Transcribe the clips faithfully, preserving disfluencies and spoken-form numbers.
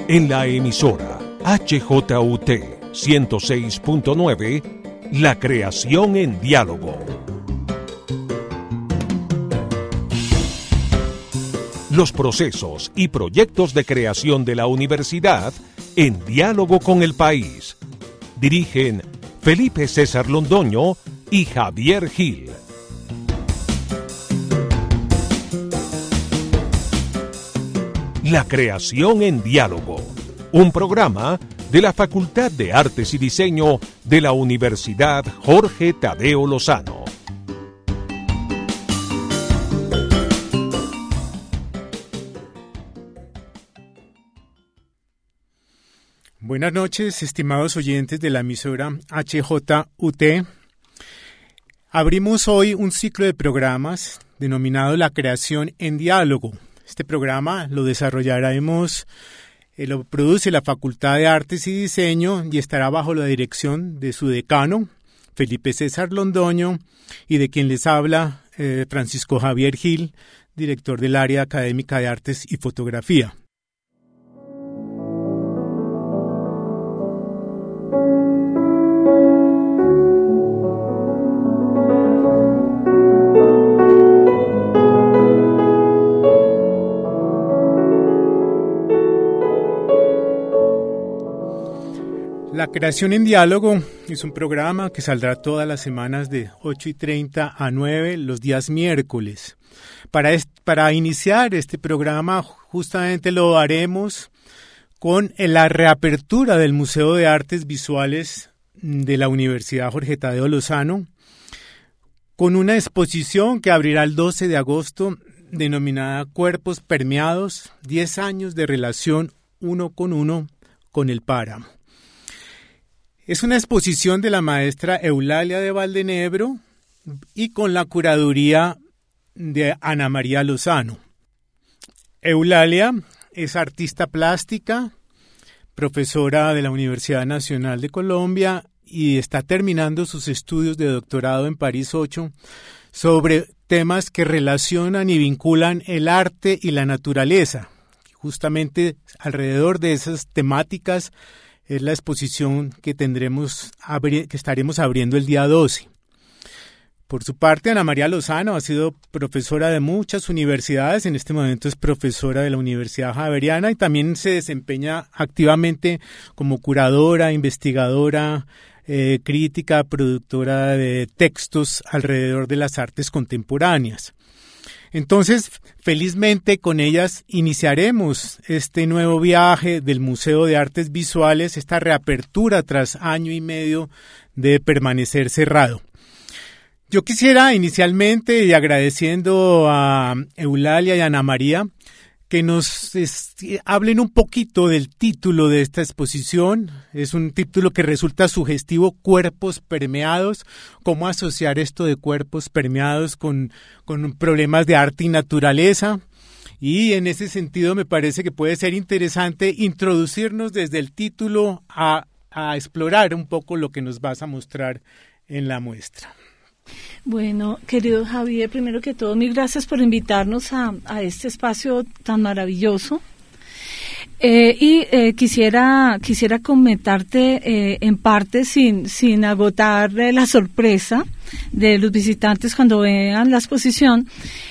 En la emisora H J U T ciento seis punto nueve, La Creación en Diálogo. Los procesos y proyectos de creación de la universidad en diálogo con el país. Dirigen Felipe César Londoño y Javier Gil. La Creación en Diálogo, un programa de la Facultad de Artes y Diseño de la Universidad Jorge Tadeo Lozano. Buenas noches, estimados oyentes de la emisora H J U T. Abrimos hoy un ciclo de programas denominado La Creación en Diálogo. Este programa lo desarrollaremos, eh, lo produce la Facultad de Artes y Diseño y estará bajo la dirección de su decano, Felipe César Londoño, y de quien les habla eh, Francisco Javier Gil, director del área académica de Artes y Fotografía. La Creación en Diálogo es un programa que saldrá todas las semanas de ocho y treinta a nueve los días miércoles. Para, est- para iniciar este programa justamente lo haremos con la reapertura del Museo de Artes Visuales de la Universidad Jorge Tadeo Lozano, con una exposición que abrirá el doce de agosto denominada Cuerpos Permeados, diez años de relación uno con uno con el páramo. Es una exposición de la maestra Eulalia de Valdenebro y con la curaduría de Ana María Lozano. Eulalia es artista plástica, profesora de la Universidad Nacional de Colombia y está terminando sus estudios de doctorado en París ocho sobre temas que relacionan y vinculan el arte y la naturaleza. Justamente alrededor de esas temáticas es la exposición que tendremos, que estaremos abriendo el día doce. Por su parte, Ana María Lozano ha sido profesora de muchas universidades, en este momento es profesora de la Universidad Javeriana y también se desempeña activamente como curadora, investigadora, eh, crítica, productora de textos alrededor de las artes contemporáneas. Entonces, felizmente con ellas iniciaremos este nuevo viaje del Museo de Artes Visuales, esta reapertura tras año y medio de permanecer cerrado. Yo quisiera inicialmente, y agradeciendo a Eulalia y a Ana María, que nos es, hablen un poquito del título de esta exposición. Es un título que resulta sugestivo, Cuerpos Permeados. ¿Cómo asociar esto de cuerpos permeados con, con problemas de arte y naturaleza? Y en ese sentido me parece que puede ser interesante introducirnos desde el título a, a explorar un poco lo que nos vas a mostrar en la muestra. Bueno, querido Javier, primero que todo, mil gracias por invitarnos a, a este espacio tan maravilloso. Eh, y eh, quisiera quisiera comentarte eh, en parte, sin, sin agotar eh, la sorpresa de los visitantes cuando vean la exposición,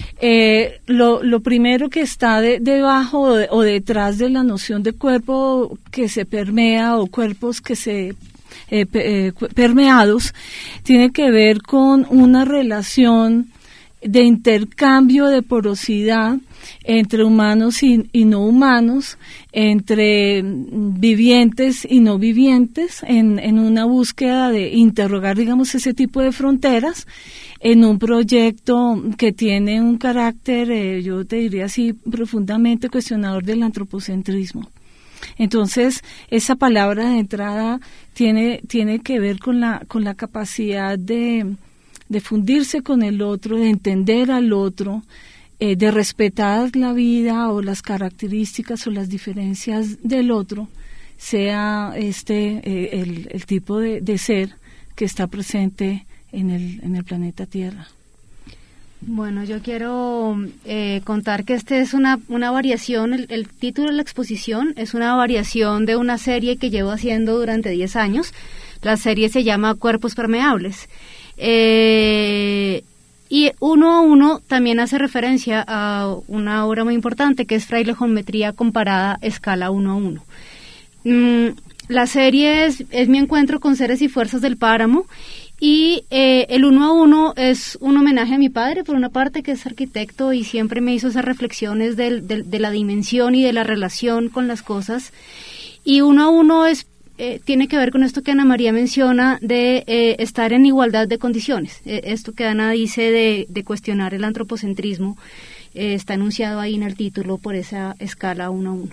eh, lo, lo primero que está de, debajo o, de, o detrás de la noción de cuerpo que se permea o cuerpos que se Eh, eh, permeados, tiene que ver con una relación de intercambio de porosidad entre humanos y, y no humanos, entre vivientes y no vivientes, en, en una búsqueda de interrogar, digamos, ese tipo de fronteras, en un proyecto que tiene un carácter, eh, yo te diría así, profundamente cuestionador del antropocentrismo. Entonces, esa palabra de entrada tiene, tiene que ver con la, con la capacidad de, de fundirse con el otro, de entender al otro, eh, de respetar la vida o las características o las diferencias del otro, sea este eh, el, el tipo de, de ser que está presente en el, en el planeta Tierra. Bueno, yo quiero eh, contar que este es una, una variación, el, el título de la exposición es una variación de una serie que llevo haciendo durante diez años. La serie se llama Cuerpos Permeables. Eh, y uno a uno también hace referencia a una obra muy importante que es Frailejometría comparada escala uno a uno. Mm, la serie es, es mi encuentro con seres y fuerzas del páramo. Y eh, el uno a uno es un homenaje a mi padre, por una parte, que es arquitecto y siempre me hizo esas reflexiones del, del, de la dimensión y de la relación con las cosas. Y uno a uno es eh, tiene que ver con esto que Ana María menciona de eh, estar en igualdad de condiciones. Eh, esto que Ana dice de, de cuestionar el antropocentrismo eh, está enunciado ahí en el título por esa escala uno a uno.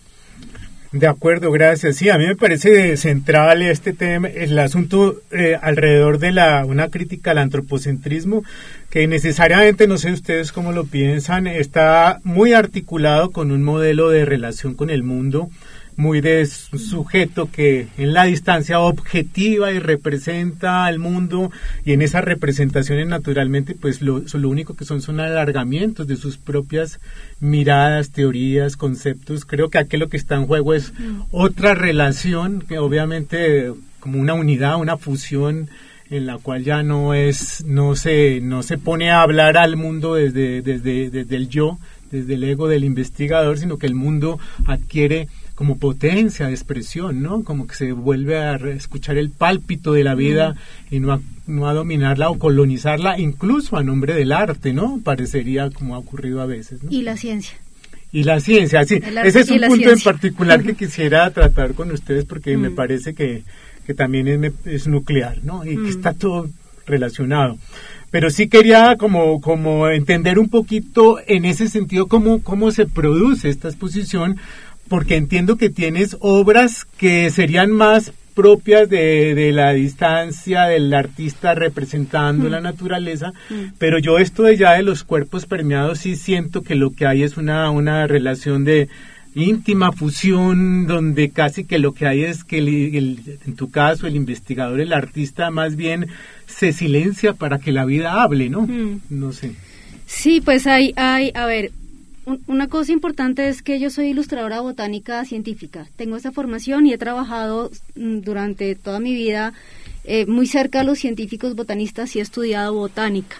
De acuerdo, gracias. Sí, a mí me parece central este tema, el asunto eh, alrededor de la una crítica al antropocentrismo, que necesariamente, no sé ustedes cómo lo piensan, está muy articulado con un modelo de relación con el mundo, muy de sujeto que en la distancia objetiva y representa al mundo, y en esas representaciones naturalmente pues lo, lo único que son son alargamientos de sus propias miradas, teorías, conceptos. Creo que aquí lo que está en juego es otra relación que obviamente como una unidad, una fusión en la cual ya no es no se no se pone a hablar al mundo desde desde desde el yo, desde el ego del investigador, sino que el mundo adquiere como potencia de expresión, ¿no? Como que se vuelve a escuchar el pálpito de la vida mm. y no a, no a dominarla o colonizarla, incluso a nombre del arte, ¿no? Parecería como ha ocurrido a veces, ¿no? Y la ciencia. Y la ciencia, sí. Ese es un punto ciencia. en particular que quisiera tratar con ustedes porque mm. me parece que, que también es, es nuclear, ¿no? Y mm. que está todo relacionado. Pero sí quería como, como entender un poquito en ese sentido cómo, cómo se produce esta exposición, porque entiendo que tienes obras que serían más propias de, de la distancia del artista representando mm. la naturaleza, mm. pero yo esto de ya de los cuerpos permeados sí siento que lo que hay es una, una relación de íntima fusión, donde casi que lo que hay es que el, el, en tu caso el investigador, el artista más bien se silencia para que la vida hable, ¿no? Mm. No sé. Sí, pues hay, hay, a ver, una cosa importante es que yo soy ilustradora botánica científica. Tengo esa formación y he trabajado durante toda mi vida eh, muy cerca de los científicos botanistas y he estudiado botánica.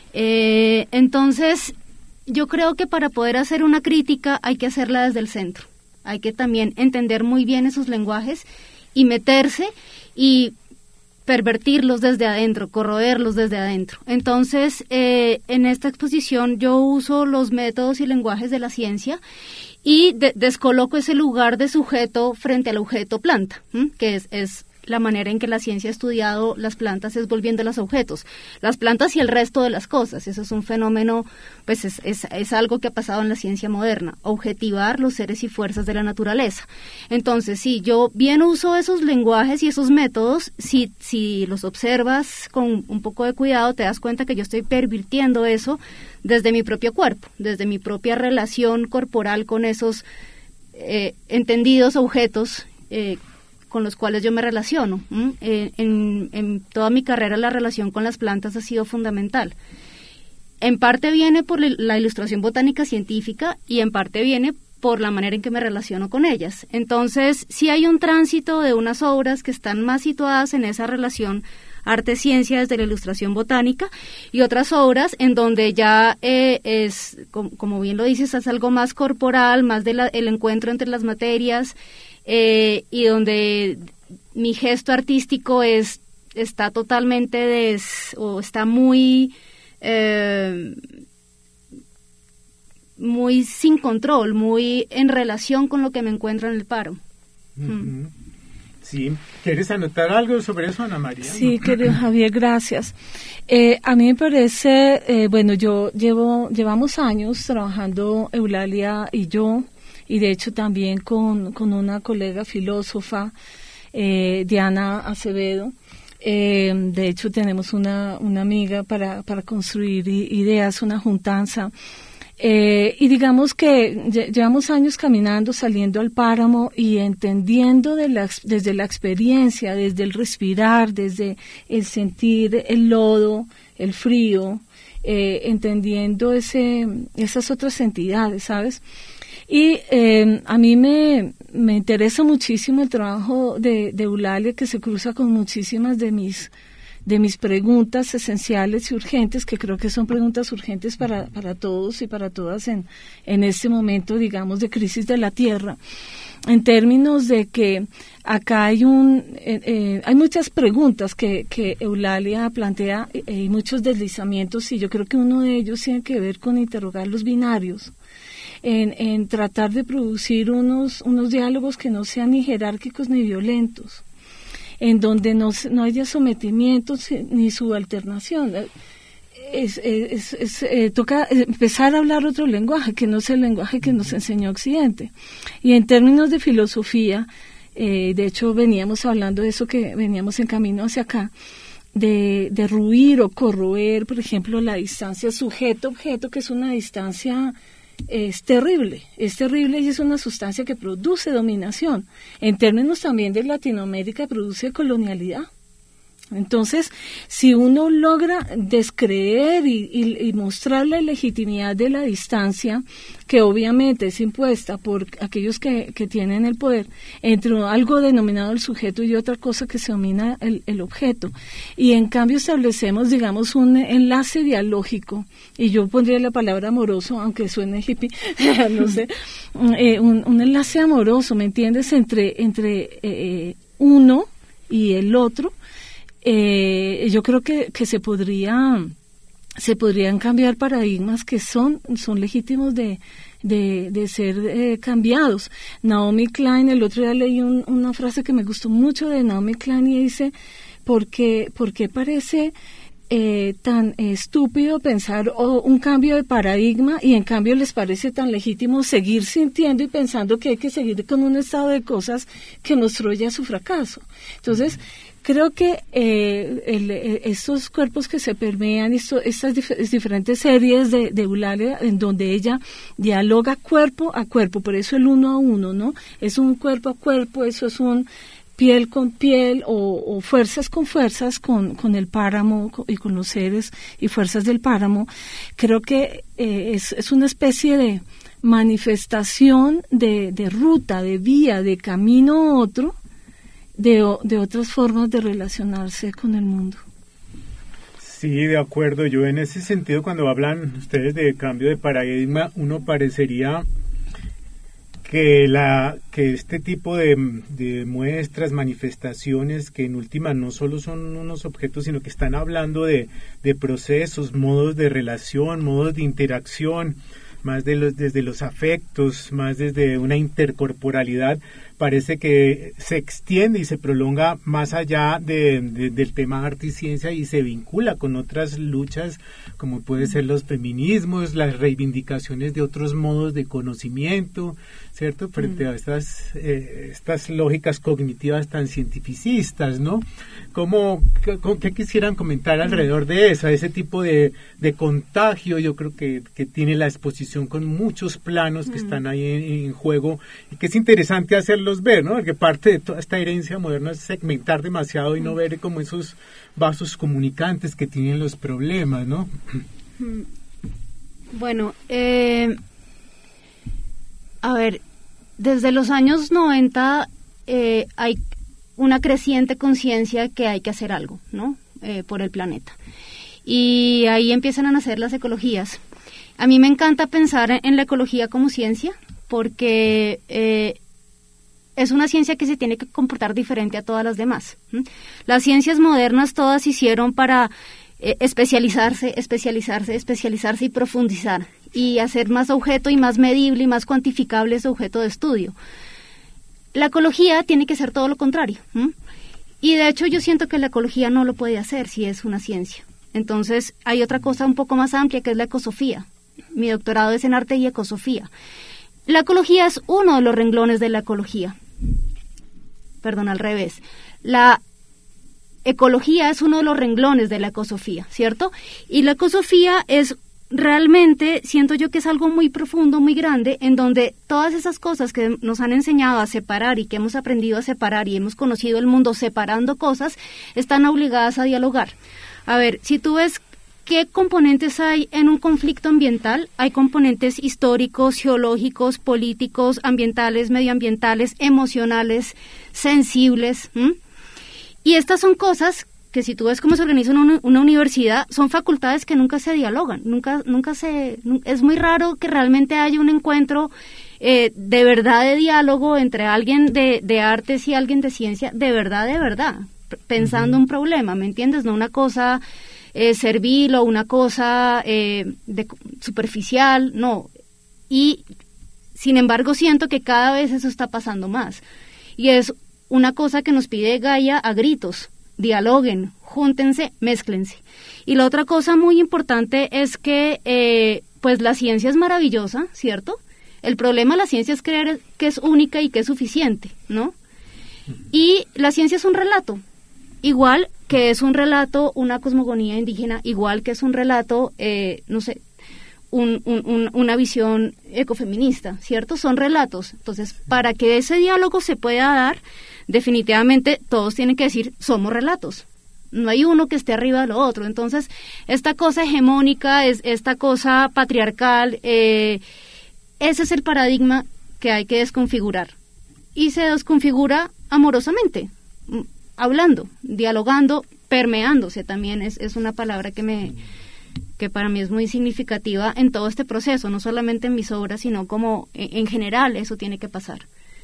Eh, entonces, yo creo que para poder hacer una crítica hay que hacerla desde el centro. Hay que también entender muy bien esos lenguajes y meterse y pervertirlos desde adentro, corroerlos desde adentro. Entonces, eh, en esta exposición yo uso los métodos y lenguajes de la ciencia y de- descoloco ese lugar de sujeto frente al objeto planta, ¿m? que es, es la manera en que la ciencia ha estudiado las plantas, es volviéndolas objetos. Las plantas y el resto de las cosas, eso es un fenómeno, pues es, es, es algo que ha pasado en la ciencia moderna, objetivar los seres y fuerzas de la naturaleza. Entonces, sí, yo bien uso esos lenguajes y esos métodos, si, si los observas con un poco de cuidado, te das cuenta que yo estoy pervirtiendo eso desde mi propio cuerpo, desde mi propia relación corporal con esos eh, entendidos objetos eh, con los cuales yo me relaciono. ¿Mm? Eh, en, en toda mi carrera la relación con las plantas ha sido fundamental. En parte viene por la ilustración botánica científica y en parte viene por la manera en que me relaciono con ellas. Entonces, sí hay un tránsito de unas obras que están más situadas en esa relación arte-ciencia desde la ilustración botánica y otras obras en donde ya eh, es, como, como bien lo dices, es algo más corporal, más del el encuentro entre las materias, Eh, y donde mi gesto artístico es está totalmente des, o está muy eh, muy sin control, muy en relación con lo que me encuentro en el paro. Uh-huh. Mm. Sí, ¿quieres anotar algo sobre eso, Ana María? Sí, querido Javier, gracias. Eh, a mí me parece, eh, bueno, yo llevo llevamos años trabajando Eulalia y yo, y de hecho también con, con una colega filósofa, eh, Diana Acevedo. Eh, de hecho tenemos una, una amiga para, para construir ideas, una juntanza. Eh, y digamos que llevamos años caminando, saliendo al páramo y entendiendo de la, desde la experiencia, desde el respirar, desde el sentir el lodo, el frío, eh, entendiendo ese, esas otras entidades, ¿sabes? Y eh, a mí me, me interesa muchísimo el trabajo de, de Eulalia, que se cruza con muchísimas de mis de mis preguntas esenciales y urgentes, que creo que son preguntas urgentes para, para todos y para todas en, en este momento, digamos, de crisis de la Tierra, en términos de que acá hay un eh, eh, hay muchas preguntas que, que Eulalia plantea eh, y muchos deslizamientos, y yo creo que uno de ellos tiene que ver con interrogar los binarios, en, en tratar de producir unos, unos diálogos que no sean ni jerárquicos ni violentos, en donde no, no haya sometimientos ni subalternación. Es, es, es, eh, toca empezar a hablar otro lenguaje, que no es el lenguaje que nos enseñó Occidente. Y en términos de filosofía, eh, de hecho veníamos hablando de eso, que veníamos en camino hacia acá, de derruir o corroer, por ejemplo, la distancia sujeto-objeto, que es una distancia... es terrible, es terrible y es una sustancia que produce dominación. En términos también de Latinoamérica, produce colonialidad. Entonces, si uno logra descreer y, y, y mostrar la legitimidad de la distancia, que obviamente es impuesta por aquellos que, que tienen el poder, entre algo denominado el sujeto y otra cosa que se domina el, el objeto, y en cambio establecemos, digamos, un enlace dialógico, y yo pondría la palabra amoroso, aunque suene hippie, no sé, eh, un, un enlace amoroso, ¿me entiendes?, entre, entre eh, uno y el otro. Eh, yo creo que, que se podría se podrían cambiar paradigmas que son son legítimos de de, de ser eh, cambiados. Naomi Klein, el otro día leí un, una frase que me gustó mucho de Naomi Klein, y dice, ¿por qué, por qué parece eh, tan eh, estúpido pensar oh, un cambio de paradigma, y en cambio les parece tan legítimo seguir sintiendo y pensando que hay que seguir con un estado de cosas que mostró ya su fracaso? Entonces, creo que eh, el, el, estos cuerpos que se permean, esto, estas dif- diferentes series de, de Eulalia, en donde ella dialoga cuerpo a cuerpo, por eso el uno a uno, ¿no? Es un cuerpo a cuerpo, eso es un piel con piel, o, o fuerzas con fuerzas, con, con el páramo y con los seres y fuerzas del páramo. Creo que eh, es, es una especie de manifestación de, de ruta, de vía, de camino a otro, De, de otras formas de relacionarse con el mundo. Sí, de acuerdo. Yo en ese sentido, cuando hablan ustedes de cambio de paradigma, uno parecería que la que este tipo de, de muestras, manifestaciones, que en última no solo son unos objetos, sino que están hablando de, de procesos, modos de relación, modos de interacción, más de los, desde los afectos, más desde una intercorporalidad, parece que se extiende y se prolonga más allá de, de, del tema arte y ciencia, y se vincula con otras luchas, como puede ser los feminismos, las reivindicaciones de otros modos de conocimiento, ¿cierto?, frente mm. a estas, eh, estas lógicas cognitivas tan cientificistas, ¿no? ¿Cómo, qué, qué quisieran comentar alrededor de eso, ese tipo de, de contagio? Yo creo que, que tiene la exposición con muchos planos que mm. están ahí en, en juego, y que es interesante hacerlos ver, ¿no? Porque parte de toda esta herencia moderna es segmentar demasiado y no ver como esos vasos comunicantes que tienen los problemas, ¿no? Bueno, eh, a ver, desde los años noventa eh, hay una creciente conciencia que hay que hacer algo, ¿no? Eh, por el planeta. Y ahí empiezan a nacer las ecologías. A mí me encanta pensar en la ecología como ciencia, porque eh, es una ciencia que se tiene que comportar diferente a todas las demás. ¿Mm? Las ciencias modernas todas hicieron para eh, especializarse, especializarse, especializarse y profundizar, y hacer más objeto y más medible y más cuantificable ese objeto de estudio. La ecología tiene que ser todo lo contrario. ¿Mm? Y de hecho yo siento que la ecología no lo puede hacer si es una ciencia. Entonces hay otra cosa un poco más amplia, que es la ecosofía. Mi doctorado es en arte y ecosofía. La ecología es uno de los renglones de la ecología. Perdón, al revés. La ecología es uno de los renglones de la ecosofía, ¿cierto? Y la ecosofía es realmente, siento yo que es algo muy profundo, muy grande, en donde todas esas cosas que nos han enseñado a separar y que hemos aprendido a separar y hemos conocido el mundo separando cosas, están obligadas a dialogar. A ver, si tú ves ¿qué componentes hay en un conflicto ambiental? Hay componentes históricos, geológicos, políticos, ambientales, medioambientales, emocionales, sensibles. ¿m? Y estas son cosas que, si tú ves cómo se organiza una, una universidad, son facultades que nunca se dialogan, nunca, nunca se, es muy raro que realmente haya un encuentro eh, de verdad de diálogo entre alguien de, de artes y alguien de ciencia, de verdad, de verdad, pensando uh-huh. un problema, ¿me entiendes? No una cosa eh, servil o una cosa eh, de, superficial, no. Y, sin embargo, siento que cada vez eso está pasando más. Y es una cosa que nos pide Gaia a gritos: dialoguen, júntense, mézclense. Y la otra cosa muy importante es que, eh, pues la ciencia es maravillosa, ¿cierto? El problema de la ciencia es creer que es única y que es suficiente, ¿no? Y la ciencia es un relato, igual que es un relato una cosmogonía indígena, igual que es un relato, eh, no sé, un, un, un, una visión ecofeminista, ¿cierto? Son relatos. Entonces, para que ese diálogo se pueda dar, definitivamente todos tienen que decir, somos relatos. No hay uno que esté arriba de lo otro. Entonces, esta cosa hegemónica, es esta cosa patriarcal, eh, ese es el paradigma que hay que desconfigurar. Y se desconfigura amorosamente, hablando, dialogando, permeándose también. Es, es una palabra que me que para mí es muy significativa en todo este proceso, no solamente en mis obras, sino como en, en general eso tiene que pasar.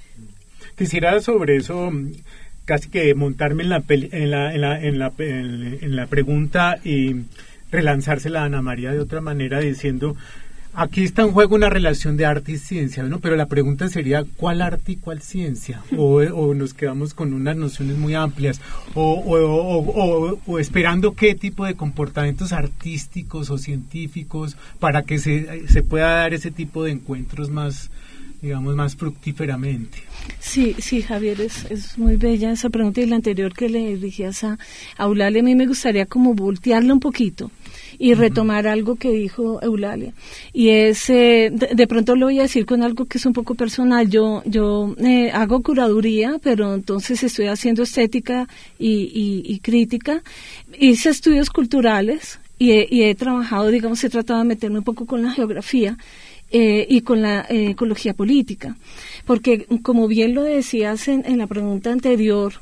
Quisiera sobre eso casi que montarme en la peli, en la en la en la en, en la pregunta y relanzársela a Ana María de otra manera, diciendo: aquí está en juego una relación de arte y ciencia, ¿no? Pero la pregunta sería, ¿cuál arte y cuál ciencia? O, o nos quedamos con unas nociones muy amplias, o, o, o, o, o esperando qué tipo de comportamientos artísticos o científicos para que se, se pueda dar ese tipo de encuentros más, digamos, más fructíferamente. Sí, sí, Javier, es, es muy bella esa pregunta, y la anterior que le dirigías a, a Eulalia, a mí me gustaría como voltearla un poquito y retomar uh-huh. algo que dijo Eulalia, y es, eh, de, de pronto lo voy a decir con algo que es un poco personal. Yo yo eh, hago curaduría, pero entonces estoy haciendo estética y, y, y crítica, hice estudios culturales y he, y he trabajado, digamos, he tratado de meterme un poco con la geografía eh, y con la eh, ecología política, porque como bien lo decías en, en la pregunta anterior,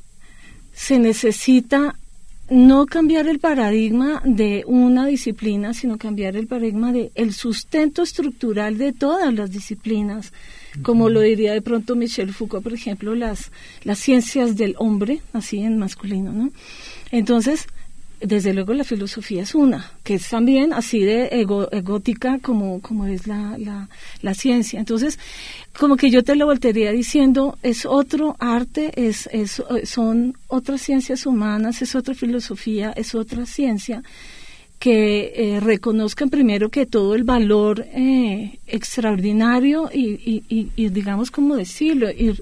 se necesita no cambiar el paradigma de una disciplina, sino cambiar el paradigma de el sustento estructural de todas las disciplinas, uh-huh. como lo diría de pronto Michel Foucault, por ejemplo, las, las ciencias del hombre, así en masculino, ¿no? Entonces, desde luego la filosofía es una, que es también así de ego, egótica como, como es la, la, la ciencia. Entonces, como que yo te lo voltearía diciendo, es otro arte, es, es son otras ciencias humanas, es otra filosofía, es otra ciencia, que eh, reconozcan primero que todo el valor eh, extraordinario y, y, y, y digamos, como decirlo, ir,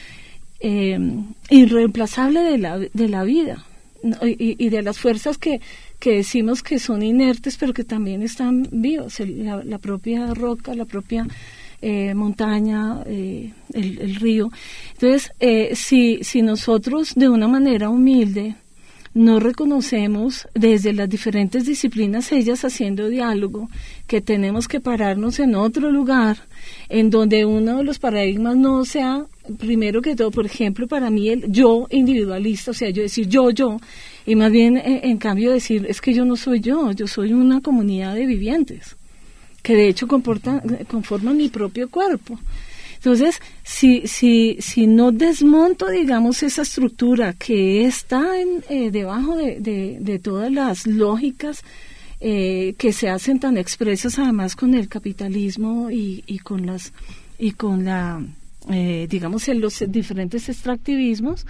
eh, irreemplazable de la, de la vida. Y, y de las fuerzas que, que decimos que son inertes, pero que también están vivos, el, la, la propia roca, la propia eh, montaña, eh, el, el río. Entonces, eh, si, si nosotros de una manera humilde no reconocemos desde las diferentes disciplinas, ellas haciendo diálogo, que tenemos que pararnos en otro lugar, en donde uno de los paradigmas no sea, primero que todo, por ejemplo, para mí el yo individualista, o sea, yo decir yo, yo, y más bien en, en cambio decir, es que yo no soy yo, yo soy una comunidad de vivientes, que de hecho comportan, conforman mi propio cuerpo. Entonces, si si si no desmonto, digamos, esa estructura que está en, eh, debajo de, de, de todas las lógicas eh, que se hacen tan expresas, además con el capitalismo y, y con las y con la eh, digamos en los diferentes extractivismos,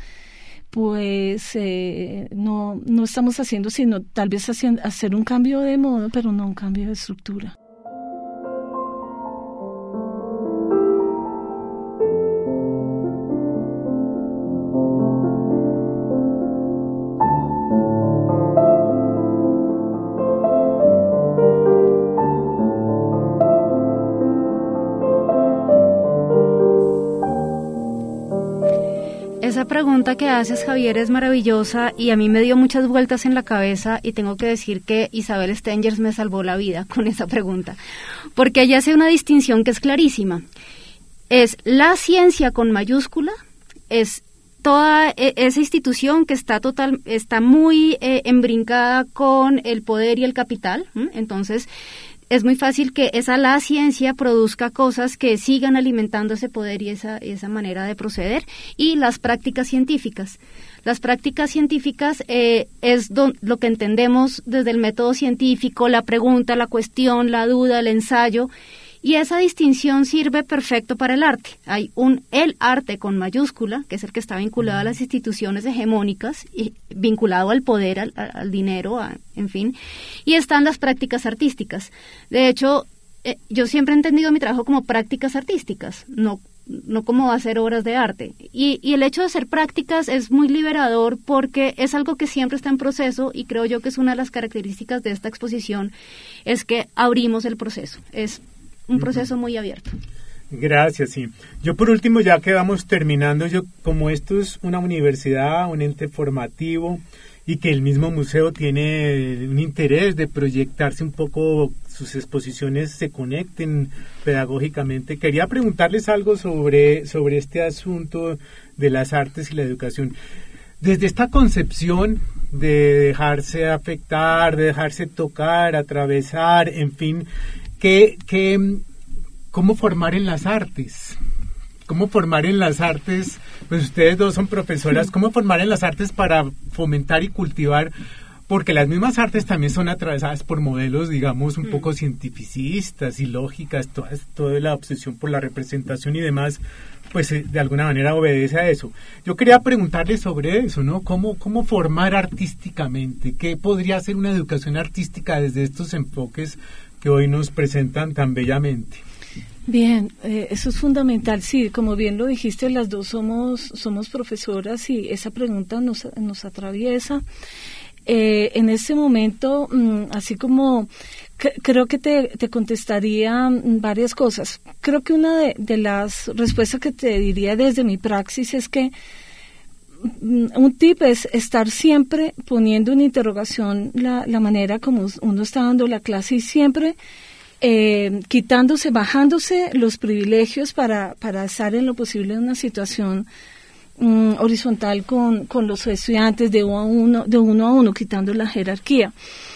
pues eh, no no estamos haciendo sino tal vez haciendo, hacer un cambio de modo, pero no un cambio de estructura. esa pregunta que haces, Javier, es maravillosa y a mí me dio muchas vueltas en la cabeza y tengo que decir que Isabel Stengers me salvó la vida con esa pregunta, porque ella hace una distinción que es clarísima. Es la ciencia con mayúscula, es toda esa institución que está total, está muy eh, embrincada con el poder y el capital, ¿m? Entonces es muy fácil que esa la ciencia produzca cosas que sigan alimentando ese poder y esa, esa manera de proceder, y las prácticas científicas. Las prácticas científicas eh, es don, lo que entendemos desde el método científico, la pregunta, la cuestión, la duda, el ensayo, y esa distinción sirve perfecto para el arte. Hay un el arte con mayúscula, que es el que está vinculado a las instituciones hegemónicas, y vinculado al poder, al, al dinero, a, en fin, y están las prácticas artísticas. De hecho, eh, yo siempre he entendido mi trabajo como prácticas artísticas, no no como hacer obras de arte. Y, y el hecho de hacer prácticas es muy liberador porque es algo que siempre está en proceso, y creo yo que es una de las características de esta exposición, es que abrimos el proceso. Es un proceso muy abierto. Gracias, sí. Yo por último, ya que vamos terminando, yo como esto es una universidad, un ente formativo, y que el mismo museo tiene un interés de proyectarse un poco, sus exposiciones se conecten pedagógicamente, quería preguntarles algo sobre, sobre este asunto de las artes y la educación. Desde esta concepción de dejarse afectar, de dejarse tocar, atravesar, en fin, que, que, ¿cómo formar en las artes? ¿Cómo formar en las artes? Pues ustedes dos son profesoras. ¿Cómo formar en las artes para fomentar y cultivar? Porque las mismas artes también son atravesadas por modelos, digamos, un poco cientificistas y lógicas. Toda, toda la obsesión por la representación y demás, pues de alguna manera obedece a eso. Yo quería preguntarles sobre eso, ¿no? ¿Cómo, cómo formar artísticamente? ¿Qué podría ser una educación artística desde estos enfoques que hoy nos presentan tan bellamente? Bien, eh, eso es fundamental. Sí, como bien lo dijiste, las dos somos somos profesoras y esa pregunta nos, nos atraviesa. Eh, en este momento, mmm, así como c- creo que te, te contestaría varias cosas. Creo que una de, de las respuestas que te diría desde mi praxis es que mmm, un tip es estar siempre poniendo en interrogación la, la manera como uno está dando la clase y siempre Eh, quitándose, bajándose los privilegios para, para estar en lo posible en una situación um, horizontal con, con los estudiantes de uno a uno, de uno a uno, quitando la jerarquía,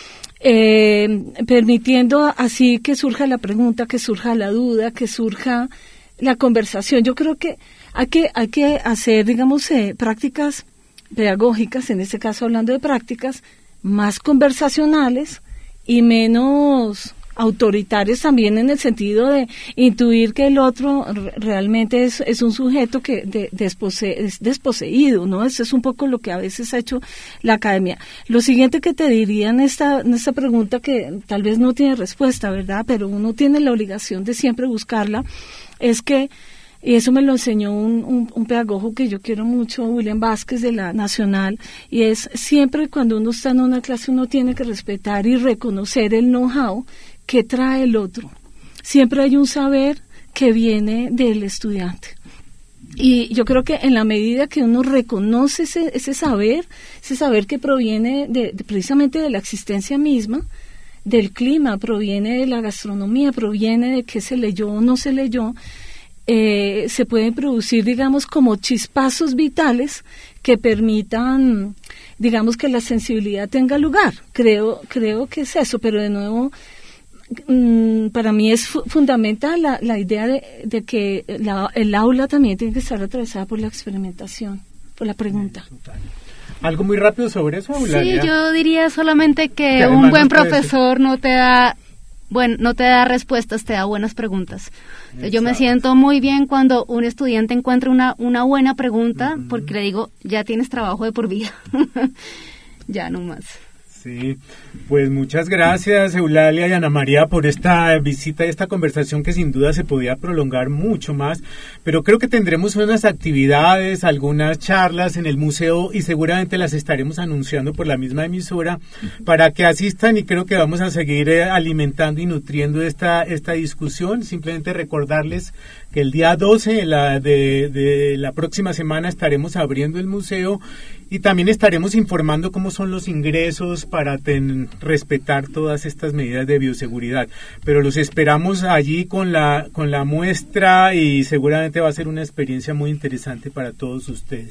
eh, permitiendo así que surja la pregunta, que surja la duda, que surja la conversación. Yo creo que hay que, hay que hacer, digamos, eh, prácticas pedagógicas, en este caso hablando de prácticas más conversacionales y menos autoritarios también, en el sentido de intuir que el otro realmente es, es un sujeto que de, despose, es desposeído, ¿no? Eso es un poco lo que a veces ha hecho la academia. Lo siguiente que te diría en esta, en esta pregunta, que tal vez no tiene respuesta, ¿verdad? Pero uno tiene la obligación de siempre buscarla, es que, y eso me lo enseñó un, un, un pedagogo que yo quiero mucho, William Vázquez, de la Nacional, y es siempre cuando uno está en una clase uno tiene que respetar y reconocer el know-how que trae el otro. Siempre hay un saber que viene del estudiante. Y yo creo que en la medida que uno reconoce ese, ese saber, ese saber que proviene de, de precisamente de la existencia misma, del clima, proviene de la gastronomía, proviene de qué se leyó o no se leyó, eh, se pueden producir, digamos, como chispazos vitales que permitan, digamos, que la sensibilidad tenga lugar. Creo, creo que es eso, pero de nuevo, para mí es fu- fundamental la, la idea de, de que la, el aula también tiene que estar atravesada por la experimentación, por la pregunta. ¿Algo muy rápido sobre eso, Eulalia? Sí, yo diría solamente que un buen profesor no te da, bueno, no te da respuestas, te da buenas preguntas. Exacto. Yo me siento muy bien cuando un estudiante encuentra una, una buena pregunta, uh-huh. porque le digo, ya tienes trabajo de por vida. Ya no más. Sí, pues muchas gracias Eulalia y Ana María por esta visita y esta conversación que sin duda se podía prolongar mucho más, pero creo que tendremos unas actividades, algunas charlas en el museo y seguramente las estaremos anunciando por la misma emisora para que asistan, y creo que vamos a seguir eh, alimentando y nutriendo esta, esta discusión. Simplemente recordarles que el día doce la de, de la próxima semana estaremos abriendo el museo y también estaremos informando cómo son los ingresos para ten, respetar todas estas medidas de bioseguridad. Pero los esperamos allí con la, con la muestra y seguramente va a ser una experiencia muy interesante para todos ustedes.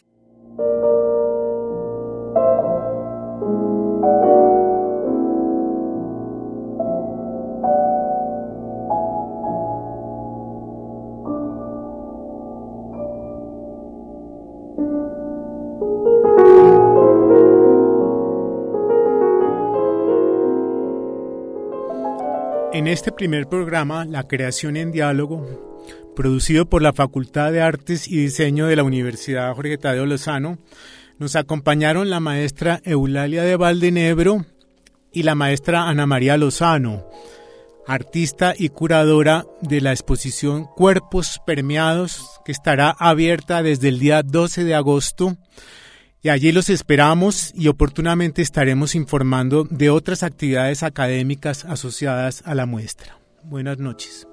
En este primer programa, La Creación en Diálogo, producido por la Facultad de Artes y Diseño de la Universidad Jorge Tadeo Lozano, nos acompañaron la maestra Eulalia de Valdenebro y la maestra Ana María Lozano, artista y curadora de la exposición Cuerpos Permeados, que estará abierta desde el día doce de agosto. Y allí los esperamos y oportunamente estaremos informando de otras actividades académicas asociadas a la muestra. Buenas noches.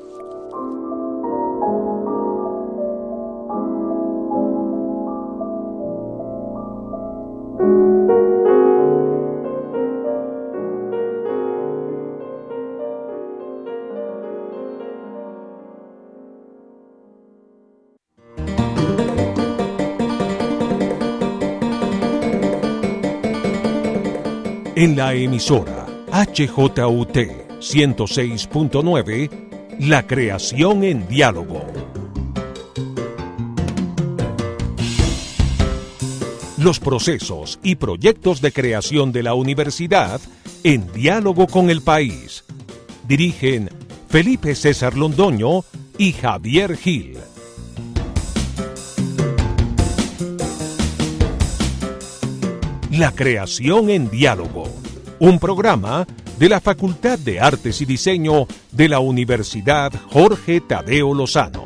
En la emisora H J U T ciento seis punto nueve, La Creación en Diálogo. Los procesos y proyectos de creación de la universidad en diálogo con el país. Dirigen Felipe César Londoño y Javier Gil. La Creación en Diálogo, un programa de la Facultad de Artes y Diseño de la Universidad Jorge Tadeo Lozano.